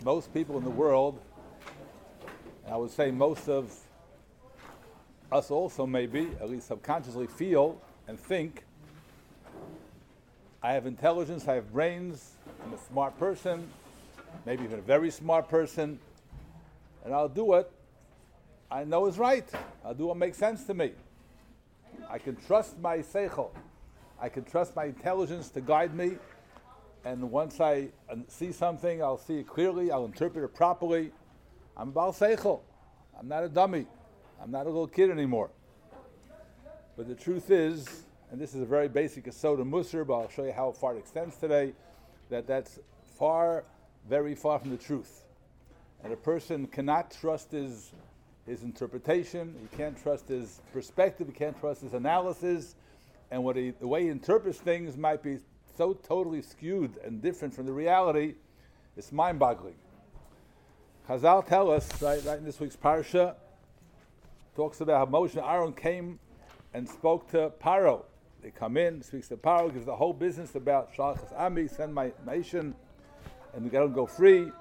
most people in the world, and I would say most of us also maybe, at least subconsciously feel and think, I have intelligence, I have brains, I'm a smart person, maybe even a very smart person, and I'll do what I know is right. I'll do what makes sense to me. I can trust my seichel. I can trust my intelligence to guide me, and once I see something, I'll see it clearly, I'll interpret it properly. I'm a Baal Seichel. I'm not a dummy. I'm not a little kid anymore. But the truth is, and this is a very basic Yesod Musar, but I'll show you how far it extends today, that's far, very far from the truth. And a person cannot trust his interpretation, he can't trust his perspective, he can't trust his analysis, and the way he interprets things might be so totally skewed and different from the reality, it's mind-boggling. Chazal tell us, right in this week's parsha, talks about how Moshe and Aaron came and spoke to Paro. They come in, speaks to Paro, gives the whole business about Shalachas Ami, send my nation, and we got to go free.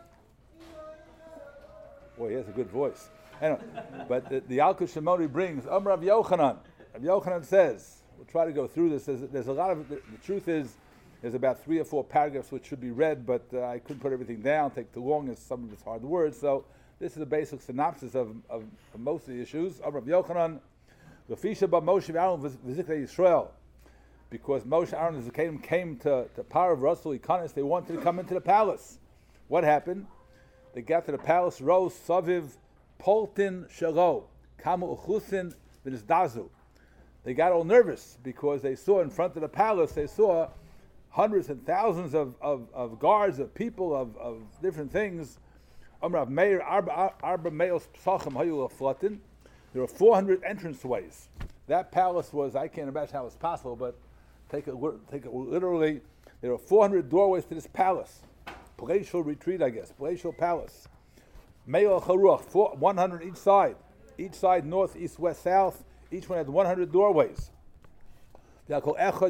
Boy, he has a good voice. Anyway, but the Alkut Shimoni brings, Rav Yochanan. Rav Yochanan says, we'll try to go through this. There's a lot of, the truth is, there's about 3 or 4 paragraphs which should be read, but I couldn't put everything down, take too long, as some of it's hard words. So this is a basic synopsis of most of the issues. Rav Yochanan, Lefisha ba Moshe Aaron v'Zikra Yisrael, because Moshe Aaron and Zikadim came to power of Russell Ikanis, they wanted to come into the palace. What happened? They got to the palace, Rose, Saviv, Poltin, Shalo, Kamu Uchusin, V'Nizdazu. They got all nervous because they saw in front of the palace, they saw hundreds and thousands of guards, of people, of different things. There were 400 entranceways. That palace was, I can't imagine how it's possible, but take it literally, there were 400 doorways to this palace. Palatial retreat, I guess, palatial palace. 100 each side, north, east, west, south. Each one had 100 doorways. There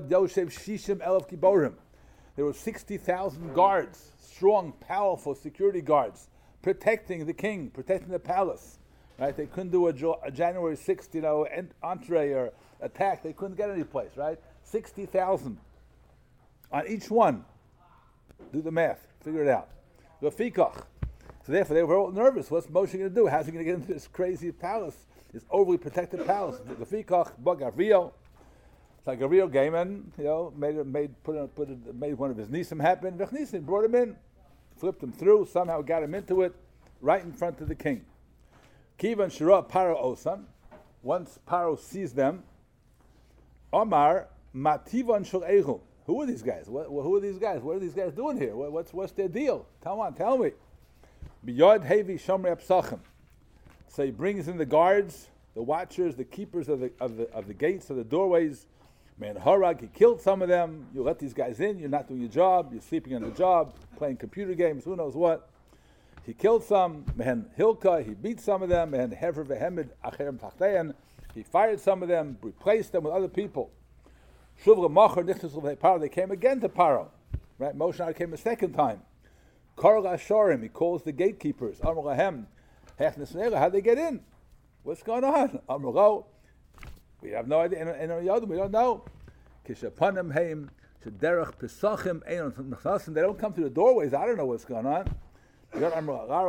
were 60,000 guards, strong, powerful security guards, protecting the king, protecting the palace. Right? They couldn't do a January 6th, entree or attack. They couldn't get any place. Right? 60,000 on each one. Do the math. Figure it out. So therefore, they were all nervous. What's Moshe going to do? How's he going to get into this crazy palace? This overly protected palace. The Fikach, Gavriel. It's like Gavriel came in, made one of his nisim happen. Nisim brought him in, flipped him through, somehow got him into it, right in front of the king. Kivan Shira Paro Osan. Once Paro sees them, Omar Mativan Shul Eichum. Who are these guys? Who are these guys? What are these guys doing here? What's their deal? Tell me. Biyod Hevi Shomrei Apsachim. So he brings in the guards, the watchers, the keepers of the gates, of the doorways. Man Harag, he killed some of them. You let these guys in, you're not doing your job, you're sleeping on the job, playing computer games, who knows what. He killed some. Man Hilka, he beat some of them. Man Hever Vehemid Acherem Tachteyan, he fired some of them, replaced them with other people. Shuvra Machar Nichnas Paro, they came again to Paro. Right? Moshe came a second time. Karl Asharim, he calls the gatekeepers. Amar Lahem, how'd they get in? What's going on? Amro, we have no idea. We don't know. Kishapanim heim shederach pesachim ein. They don't come through the doorways. I don't know what's going on. Then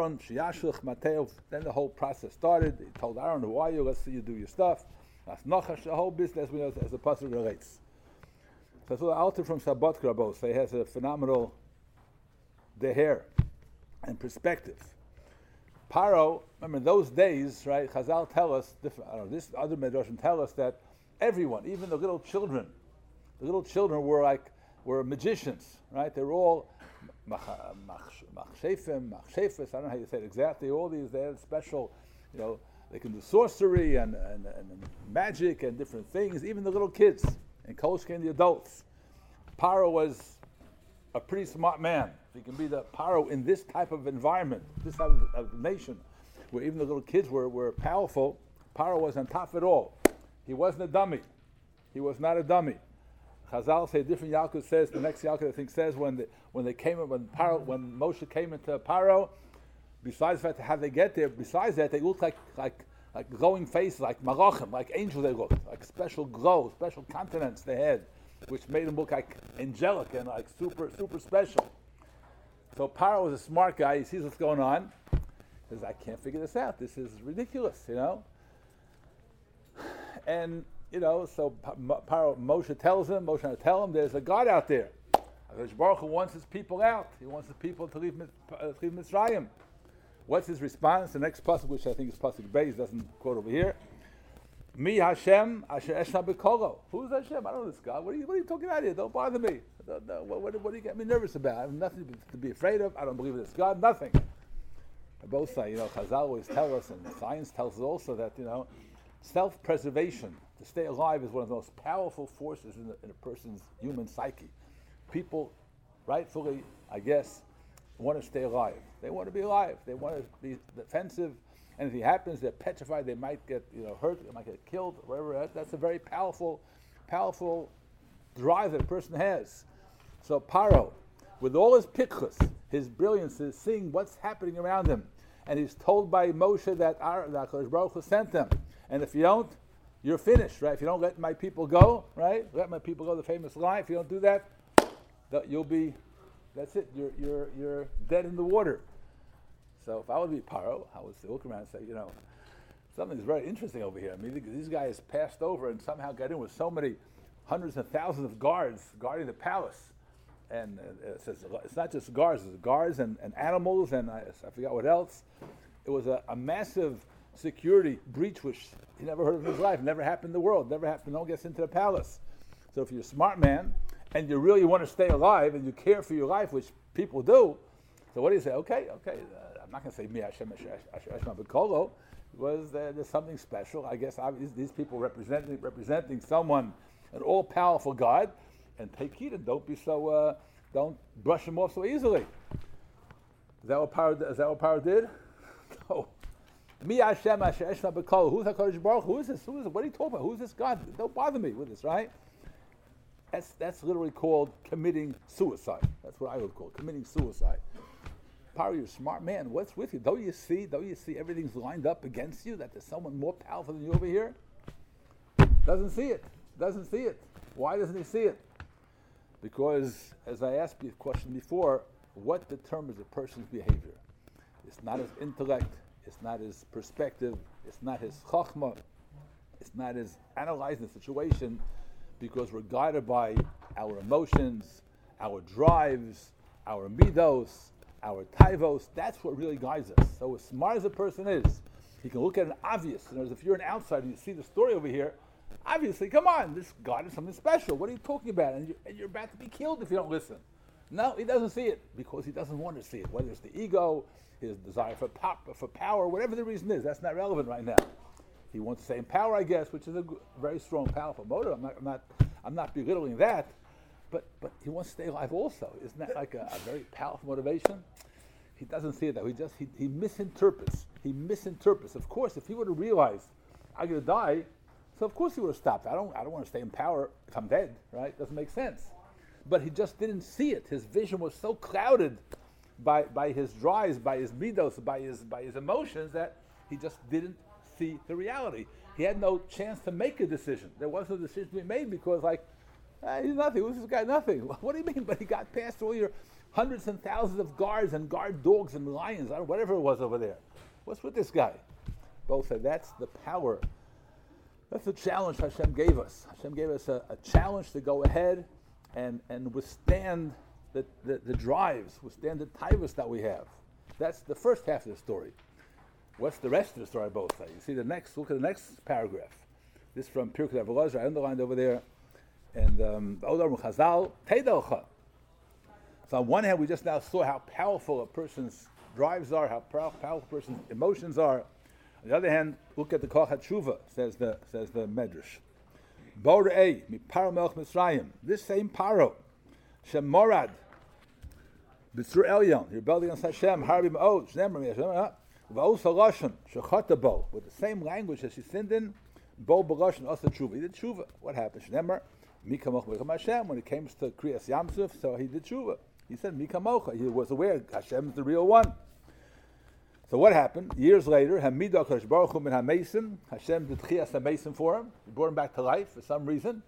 the whole process started. He told Aaron, "Who are you? Let's see you do your stuff." That's nachash, the whole business as the pasuk relates. So that's what the Alter from Sabbat Krabos. He has a phenomenal deher and perspective. Paro, remember in those days, right? Chazal tell us, this other medrashim tell us that everyone, even the little children were magicians, right? They were all machshefim, machshefes. I don't know how you say it exactly. All these, they had special, they can do sorcery and magic and different things. Even the little kids and Kolshke, the adults. Paro was a pretty smart man. He can be the Paro in this type of environment, this type of nation, where even the little kids were powerful. Paro was on top of it all. He wasn't a dummy. He was not a dummy. Chazal say different. Yaakov says the next Yaakov I think says when Moshe came into Paro, besides that how they get there, besides that they look like glowing faces, like malachim, like angels. They looked like special glow, special countenance they had, which made them look like angelic and like super special. So Paro was a smart guy. He sees what's going on. He says, I can't figure this out. This is ridiculous, And so Moshe tells him, there's a God out there. HaKadosh Baruch Hu wants his people out. He wants the people to leave Mitzrayim. What's his response? The next pasuk, which I think is pasuk Beis, doesn't quote over here. Mi Hashem asher eshna b'kolo. Who's Hashem? I don't know this God. What are you talking about here? Don't bother me. What do you get me nervous about? I have nothing to be afraid of. I don't believe in this God. Nothing. Both sides, Chazal always tell us, and science tells us also that self-preservation, to stay alive, is one of the most powerful forces in a person's human psyche. People, rightfully, I guess, want to stay alive. They want to be alive. They want to be defensive. Anything happens, they're petrified. They might get hurt. They might get killed. Whatever. That's a very powerful drive that a person has. So Paro, with all his pikchus, his brilliance, is seeing what's happening around him, and he's told by Moshe that HaKadosh Baruch Hu sent them. And if you don't, you're finished, right? If you don't let my people go, right? Let my people go. The famous line. If you don't do that, you'll be. That's it. You're dead in the water. So if I would be Paro, I would look around and say, something's very interesting over here. I mean, these guys passed over and somehow got in with so many hundreds and thousands of guards guarding the palace. And it says it's not just guards, it's guards and animals and I forgot what else. It was a massive security breach which he never heard of in his life, never happened in the world, never happened. No one gets into the palace. So if you're a smart man and you really want to stay alive and you care for your life, which people do, so what do you say? Okay, I'm not going to say Mi Hashem Eshma B'Kolo. There's something special. I guess these people representing someone, an all-powerful God, and take heed and don't be so. Don't brush him off so easily. Is that what Paro did? No. Mi Hashem Eshma B'Kolo. Who's HaKadosh Baruch Hu? Who is this? What are you talking about? Who's this God? Don't bother me with this, right? That's literally called committing suicide. That's what I would call committing suicide. Paro, you're a smart man. What's with you? Don't you see everything's lined up against you, that there's someone more powerful than you over here? Doesn't see it. Why doesn't he see it? Because, as I asked you a question before, what determines a person's behavior? It's not his intellect, it's not his perspective, it's not his chachma, it's not his analyzing the situation, because we're guided by our emotions, our drives, our midos, our taivos. That's what really guides us. So as smart as a person is, he can look at an obvious. In other words, if you're an outsider and you see the story over here, obviously, come on, this God is something special. What are you talking about? And you're about to be killed if you don't listen. No, he doesn't see it because he doesn't want to see it. Whether it's the ego, his desire for power, whatever the reason is, that's not relevant right now. He wants the same power, I guess, which is a very strong, powerful motive. I'm not belittling that, but he wants to stay alive also. Isn't that like a very powerful motivation? He doesn't see it that way. He misinterprets. He misinterprets. Of course, if he would have realized I'm going to die, so of course he would have stopped. I don't want to stay in power if I'm dead, right? Doesn't make sense. But he just didn't see it. His vision was so clouded by his drives, by his midos, by his emotions, that he just didn't see the reality. He had no chance to make a decision. There was no decision to be made because, he's nothing. Who's this guy? Nothing. What do you mean? But he got past all your hundreds and thousands of guards and guard dogs and lions, whatever it was over there. What's with this guy? Both said that's the power. That's the challenge Hashem gave us. Hashem gave us a challenge to go ahead and withstand the drives, withstand the taivos that we have. That's the first half of the story. What's the rest of the story, both say? You see look at the next paragraph. This is from Pirkei Avos, I underlined over there. And Odar Chazal, Teidelcha. So on one hand, we just now saw how powerful a person's drives are, how powerful a person's emotions are. On the other hand, look at the Koch HaTshuva, says the Medrash. Borei, mi Paro Melech Mitzrayim. This same Paro, Shem Morad, B'tzur Elyon, he rebelled against Hashem, Harbi Ma'od, Shnemer Hashem, V'os HaLashon, Shechata Bo, with the same language as he sinned in, Bo B'Lashon Asa Tshuva. He did Tshuva. What happened? Shnemer, Mika Mocha Hashem. When it came to Kriyas Yamsuf, so he did tshuva. He said Mika Mocha. He was aware Hashem is the real one. So what happened? Years later, Hamidah Kadosh Baruch Hu min HaMesim. Hashem did Chiyas HaMesim for him. He brought him back to life for some reason.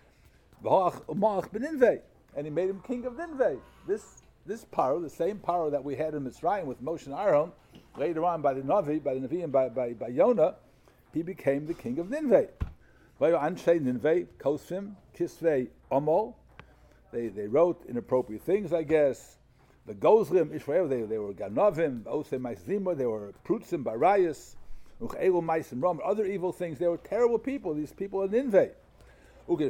And he made him king of Ninveh. This Paro, the same Paro that we had in Mitzrayim with Moshe and Aaron, later on by the Navi, and by Yonah, he became the king of Ninveh. Anshe Ninveh, Kosfim, Kisvei, Omol. They wrote inappropriate things, I guess. The Gozlim, Israel, they were Ganovim, Ose Maizima, they were Prutzim, Barayas, Uchelu Maisim Rom, other evil things. They were terrible people, these people in Ninveh. When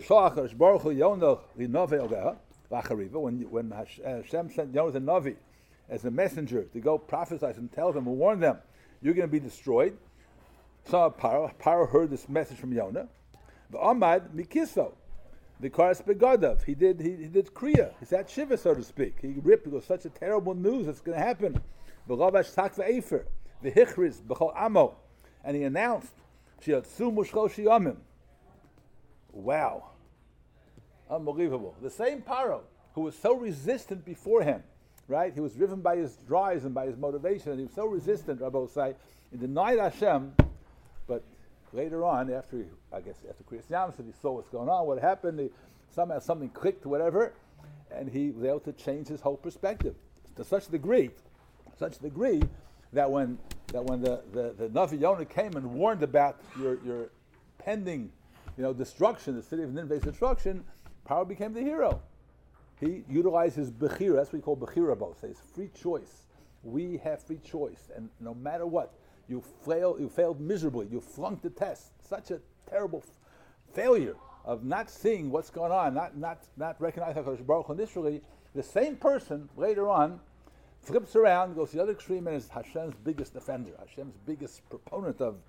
Hashem sent Yonah the Navi as a messenger to go prophesy and tell them and warn them, you're going to be destroyed. So Paro heard this message from Yonah. The Ahmad Mikiso, the Karas Begadav, he did Kriya. He's at Shiva, so to speak. He ripped because such a terrible news that's going to happen. The Ravash Tak ve'Efer, the Hichris B'chol Amo, and he announced Shiatsu Mushloshi Yamim. Wow. Unbelievable. The same Paro who was so resistant before him, right? He was driven by his drives and by his motivation, and he was so resistant, Rabbi Osai, he denied Hashem, but later on, after Kriyas Yamsuf, he saw what's going on, what happened, somehow something clicked, whatever, and he was able to change his whole perspective to such a degree that when the Navi Yonah came and warned about your pending destruction, the city of Nineveh's destruction, Paro became the hero. He utilized his bechira, that's what we call bechira both, his free choice. We have free choice, and no matter what, you failed miserably, you flunked the test. Such a terrible failure of not seeing what's going on, not recognizing HaKadosh Baruch Hu initially. The same person later on flips around, goes to the other extreme, and is Hashem's biggest defender, Hashem's biggest proponent of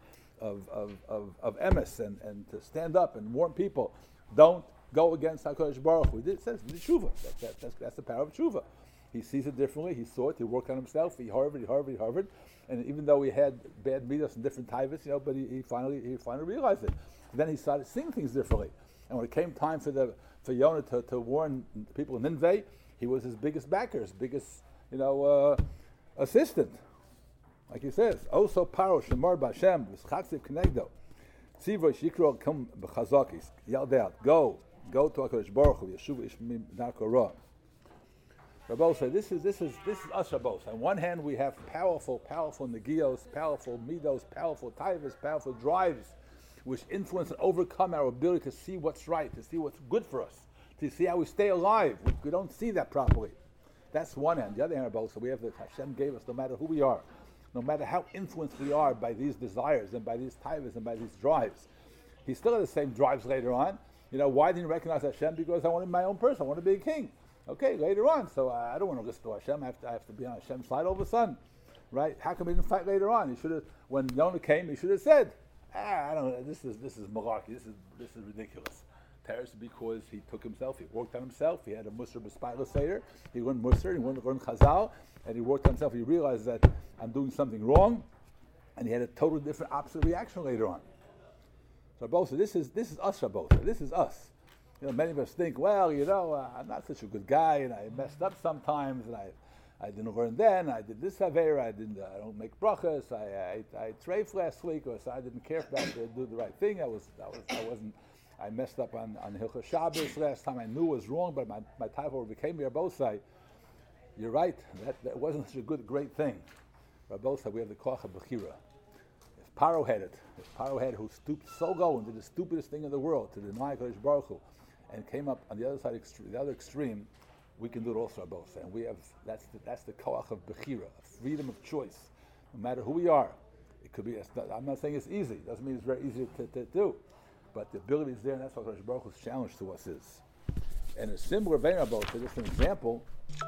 emes, and to stand up and warn people, don't go against HaKadosh Baruch Hu. It says tshuva. That's the power of tshuva. He sees it differently. He saw it. He worked on himself. He harbored. And even though he had bad midas and different tyvus, but he finally realized it. Then he started seeing things differently. And when it came time for Yonah to warn people in Nineveh, he was his biggest backer, his biggest assistant. Like he says, also Paro Shemar B'Hashem v'schatziv Knegdo, Tzivro Shikro Kum B'Chazakis, yelled out, go to HaKadosh Baruch Hu, Yeshuva Ishmim Nakora. Rabbi said, this is us, Rabbi. On one hand, we have powerful negios, powerful midos, powerful taivas, powerful drives, which influence and overcome our ability to see what's right, to see what's good for us, to see how we stay alive. We don't see that properly. That's one hand. The other hand, Rabbi, so we have that Hashem gave us, no matter who we are, no matter how influenced we are by these desires and by these taivas and by these drives. He still had the same drives later on. Why didn't he recognize Hashem? Because I wanted my own person. I want to be a king. Okay, later on, so I don't want to listen to Hashem. I have to be on Hashem's side all of a sudden, right? How come he didn't fight later on? He should have. When Yonah came, he should have said, I don't know. This is malarkey. This is ridiculous. Teres, because he took himself. He worked on himself. He had a Musar b'Spayla Seder. He learned Musar. He learned Chazal, and he worked on himself. He realized that I'm doing something wrong, and he had a totally different opposite reaction later on. So Rabbi, this is us, Rabbi. This is us. Many of us think, well, I'm not such a good guy, and I messed up sometimes, and I didn't learn then. I did this avera. I don't make brachas. I treif last week, or so I didn't care about to do the right thing. I messed up on Hilchos Shabbos last time. I knew it was wrong, but my typo became me. Rabosai, you're right. That wasn't such a great thing. Rabosai, we have the koach of bechira. If Paro had it, who stooped so low and did the stupidest thing in the world to deny Kadosh Baruch Hu, and came up on the other side, the other extreme, we can do it also, Rabosai. And we have that's the koach of bechira, freedom of choice. No matter who we are, it could be. I'm not saying it's easy. It doesn't mean it's very easy to do. But the ability is there, and that's what Kadosh Baruch Hu's challenge to us is. And a similar vein, Rabbi, so just an example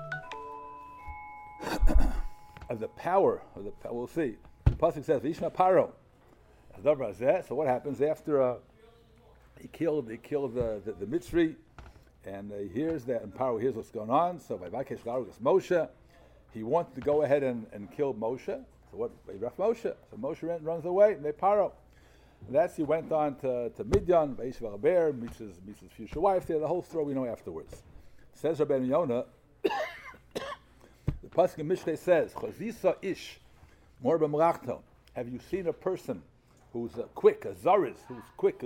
of the power of the. We'll see. The pasuk says, "V'ishma Paro." So what happens after he killed the Mitzri, and he hears that, and Paro hears what's going on. So by Vakesh Garugas Moshe, he wanted to go ahead and kill Moshe. So what? Raf Moshe. So Moshe runs away, and they Paro. And that's he went on to Midian, Vaishav Bear, meets his future wife there. The whole story we know afterwards. Says Rabbeinu Yonah, the pasuk in Mishlei says, "Chazisa ish mor b'melachto." Have you seen a person who's quick, a zariz, who's quick,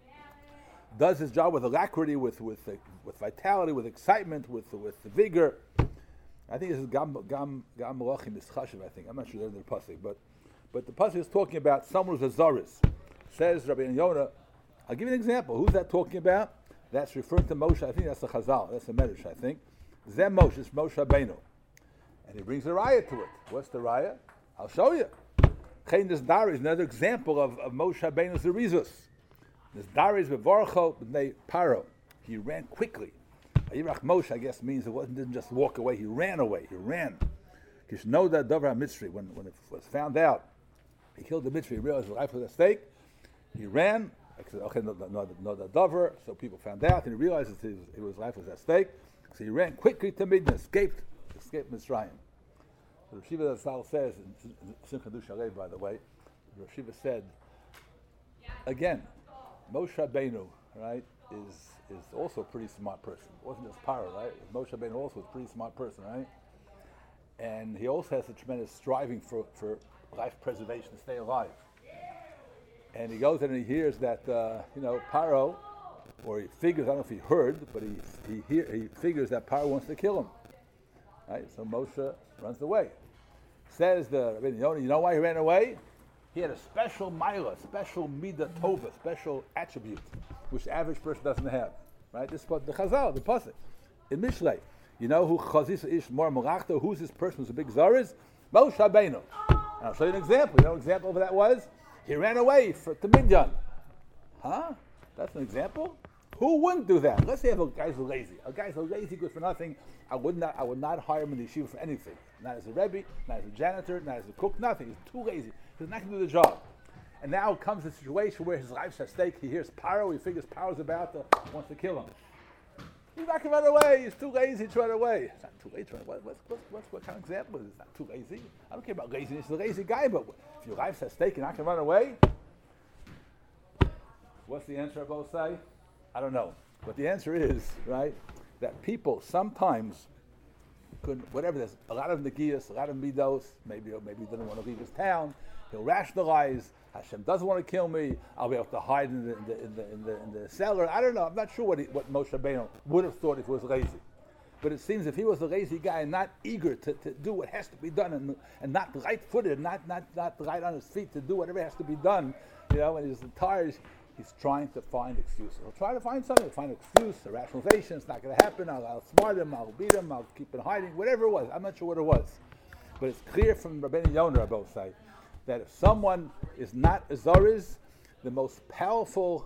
does his job with alacrity, with vitality, with excitement, with vigor? I think this is Gam Malachim Mischashiv. I think I'm not sure they're in the pasuk, but the pasuk is talking about someone who's a zariz. Says Rabbeinu Yonah. I'll give you an example. Who's that talking about? That's referring to Moshe. I think that's the Chazal. That's the Medrash, I think. Zem Moshe, it's Moshe Rabbeinu. And he brings a raya to it. What's the raya? I'll show you. Chayin this Dari is another example of Moshe Rabbeinu's Zerizus. This Dari is Bevarcho b'nei Paro. He ran quickly. Yirach Moshe, I guess, means didn't just walk away. He ran away. He ran. Kishnoda Dover HaMitzri. When it was found out, he killed the Mitzri. He realized his life was at stake. He ran. Okay, no the Dover. So people found out, and he realized his life was at stake. So he ran quickly to Midian, escaped Mitzrayim. Rav Shiva Zatzal says, in Simcha Du Shalei, by the way, Rav Shiva said, again, Moshe Rabbeinu, right, is also a pretty smart person. It wasn't just Paro, right? Moshe Rabbeinu also was a pretty smart person, right? And he also has a tremendous striving for life preservation, to stay alive. And he goes in and he hears that, Paro, or he figures, I don't know if he heard, but he figures that Paro wants to kill him. Right? So Moshe runs away. Says the Rabbeinu Yonah, you know why he ran away? He had a special milah, special midah tova, special attribute, which the average person doesn't have. Right? This is the Chazal, the pasuk in Mishlei. You know who Chazisa ish mor melachto? Who's this person who's a big zariz? Moshe Rabbeinu. And I'll show you an example. You know what example of that was? He ran away to Midian. Huh? That's an example? Who wouldn't do that? Let's say if a guy's lazy. A guy's lazy, good for nothing. I would not hire him in the yeshiva for anything. Not as a rebbe, not as a janitor, not as a cook, nothing. He's too lazy. He's not going to do the job. And now comes a situation where his life's at stake. He hears Paro. He figures Paro's wants to kill him. He's not going to run away. He's too lazy to run away. It's not too lazy to run away. What kind of example is this? Not too lazy. I don't care about laziness. He's a lazy guy, but if your life's at stake, you're not going to run away. What's the answer of both sides? I don't know. But the answer is, right, that people sometimes there's a lot of negias, a lot of midos, maybe he doesn't want to leave his town, he'll rationalize, Hashem doesn't want to kill me, I'll be able to hide in the cellar. I don't know, I'm not sure what Moshe Rabbeinu would have thought if he was lazy. But it seems if he was a lazy guy and not eager to do what has to be done and not right-footed, not right on his feet to do whatever has to be done, when he's tired, he's trying to find excuses. He'll try to find something, find an excuse, a rationalization. It's not going to happen. I'll smart him. I'll beat him. I'll keep him hiding. Whatever it was. I'm not sure what it was. But it's clear from Rabbeinu Yonah on both sides that if someone is not a zariz, the most powerful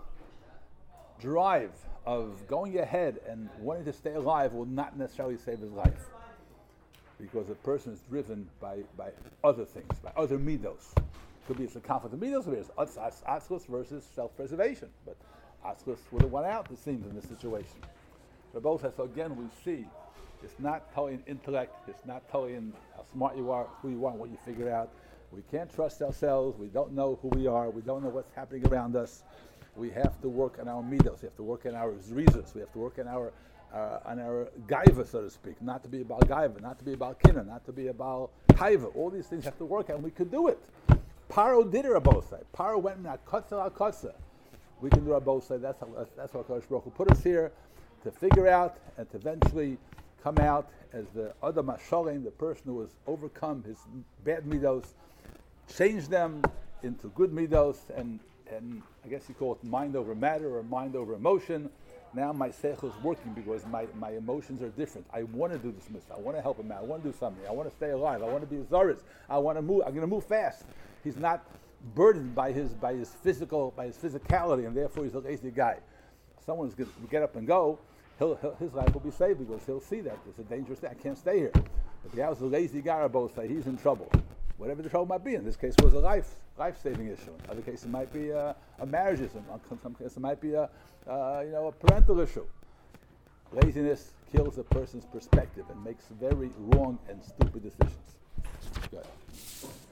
drive of going ahead and wanting to stay alive will not necessarily save his life. Because a person is driven by other things, by other midos. Could be it's a conflict of midos, could be it's atzlus versus self-preservation. But atzlus would have won out, it seems, in this situation. But both so again, we see it's not totally in intellect, it's not totally in how smart you are, who you are, and what you figure out. We can't trust ourselves, we don't know who we are, we don't know what's happening around us. We have to work on our midos, we have to work on our zrizos, we have to work on our gaiva, so to speak, not to be about gaiva, not to be about kinna, not to be about haiva. All these things have to work on, and we could do it. Paro did it on both sides. Paro went in al-kotza al-kotza. We can do it on both sides. That's what Kadosh Baruch Hu put us here to figure out and to eventually come out as the Adam HaShalim, the person who has overcome his bad midos, change them into good midos, and I guess you call it mind over matter or mind over emotion. Now my seichel is working because my emotions are different. I want to do this mitzvah. I want to help him out. I want to do something. I want to stay alive. I want to be a zariz. I want to move. I'm going to move fast. He's not burdened by his physicality, and therefore he's a lazy guy. Someone's going to get up and go. His life will be saved because he'll see that it's a dangerous thing. I can't stay here. If the guy was a lazy guy or both sides, he's in trouble. Whatever the trouble might be. In this case, it was a life-saving issue. In other cases, it might be a marriage issue. In some cases, it might be a parental issue. Laziness kills a person's perspective and makes very wrong and stupid decisions. Go ahead.